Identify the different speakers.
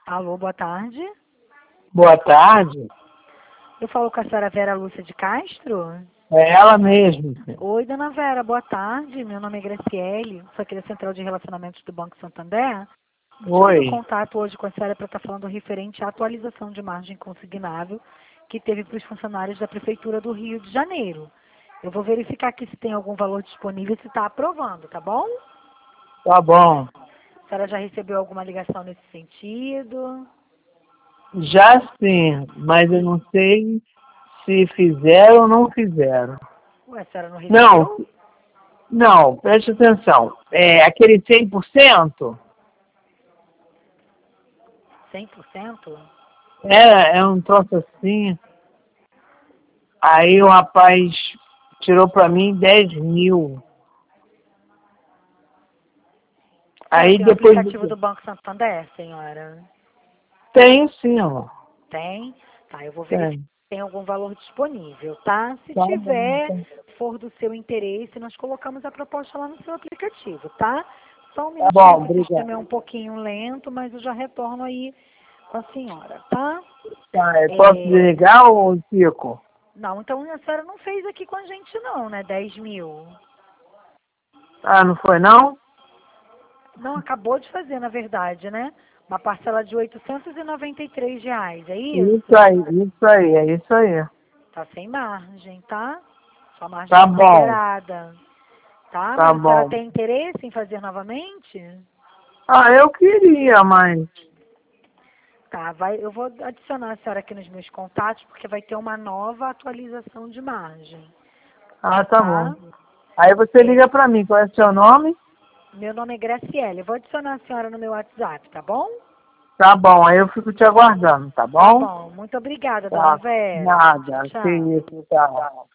Speaker 1: Alô, boa tarde.
Speaker 2: Boa tarde.
Speaker 1: Eu falo com a senhora Vera Lúcia de Castro.
Speaker 2: É ela mesma.
Speaker 1: Oi, dona Vera, boa tarde. Meu nome é Graciele, sou aqui da Central de Relacionamentos do Banco Santander. Tive um
Speaker 2: Oi.
Speaker 1: contato hoje com a senhora para estar falando referente à atualização de margem consignável que teve para os funcionários da Prefeitura do Rio de Janeiro. Eu vou verificar aqui se tem algum valor disponível e se está aprovando, tá bom?
Speaker 2: Tá bom.
Speaker 1: A senhora já recebeu alguma ligação nesse sentido?
Speaker 2: Já sim, mas eu não sei se fizeram ou não fizeram.
Speaker 1: Ué, a senhora não
Speaker 2: Não,
Speaker 1: recebeu?
Speaker 2: não, preste atenção. É aquele 100%?
Speaker 1: 100%?
Speaker 2: É um troço assim. Aí o rapaz tirou pra mim 10 mil.
Speaker 1: A senhora
Speaker 2: Aí
Speaker 1: tem o
Speaker 2: depois
Speaker 1: aplicativo do Banco Santander, senhora?
Speaker 2: tem sim, ó.
Speaker 1: Tem? Tá, eu vou verificar
Speaker 2: Tem.
Speaker 1: se tem algum valor disponível, tá? Se
Speaker 2: Tá bom,
Speaker 1: tiver,
Speaker 2: tá.
Speaker 1: for do seu interesse, nós colocamos a proposta lá no seu aplicativo, tá? Só um
Speaker 2: Tá
Speaker 1: minutinho
Speaker 2: bom,
Speaker 1: que o sistema é
Speaker 2: obrigado.
Speaker 1: um pouquinho lento, mas eu já retorno aí com a senhora, tá?
Speaker 2: Tá, eu posso
Speaker 1: É,
Speaker 2: desligar ou fico?
Speaker 1: não, então a senhora não fez aqui com a gente não, né? 10 mil.
Speaker 2: Ah, não foi não?
Speaker 1: Não, acabou de fazer, na verdade, né? Uma parcela de R$ 893, é
Speaker 2: Isso
Speaker 1: isso?
Speaker 2: aí, isso aí, é isso aí.
Speaker 1: Tá sem margem, tá? Sua margem
Speaker 2: Tá
Speaker 1: está
Speaker 2: bom,
Speaker 1: zerada, tá?
Speaker 2: tá
Speaker 1: Mas a senhora
Speaker 2: bom.
Speaker 1: tem interesse em fazer novamente?
Speaker 2: Ah, eu queria, mas...
Speaker 1: Tá, eu vou adicionar a senhora aqui nos meus contatos, porque vai ter uma nova atualização de margem,
Speaker 2: Ah, tá bom.
Speaker 1: tá?
Speaker 2: Aí você
Speaker 1: É,
Speaker 2: liga pra mim, qual é o seu nome?
Speaker 1: meu nome é Graciele, eu vou adicionar a senhora no meu WhatsApp, tá bom?
Speaker 2: Tá bom, aí eu fico te aguardando, tá
Speaker 1: Tá
Speaker 2: bom?
Speaker 1: bom, muito obrigada, dona
Speaker 2: Tá,
Speaker 1: Vera. Tchau,
Speaker 2: nada, que
Speaker 1: tchau.
Speaker 2: isso, tá.